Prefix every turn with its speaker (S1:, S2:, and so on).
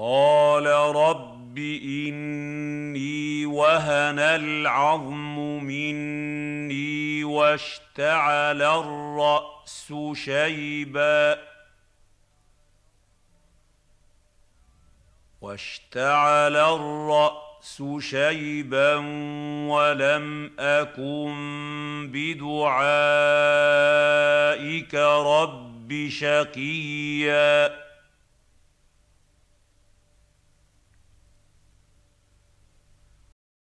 S1: قال رب إني وهن العظم مني واشتعل الرأس شيبا ولم أكن بدعائك رب شقيا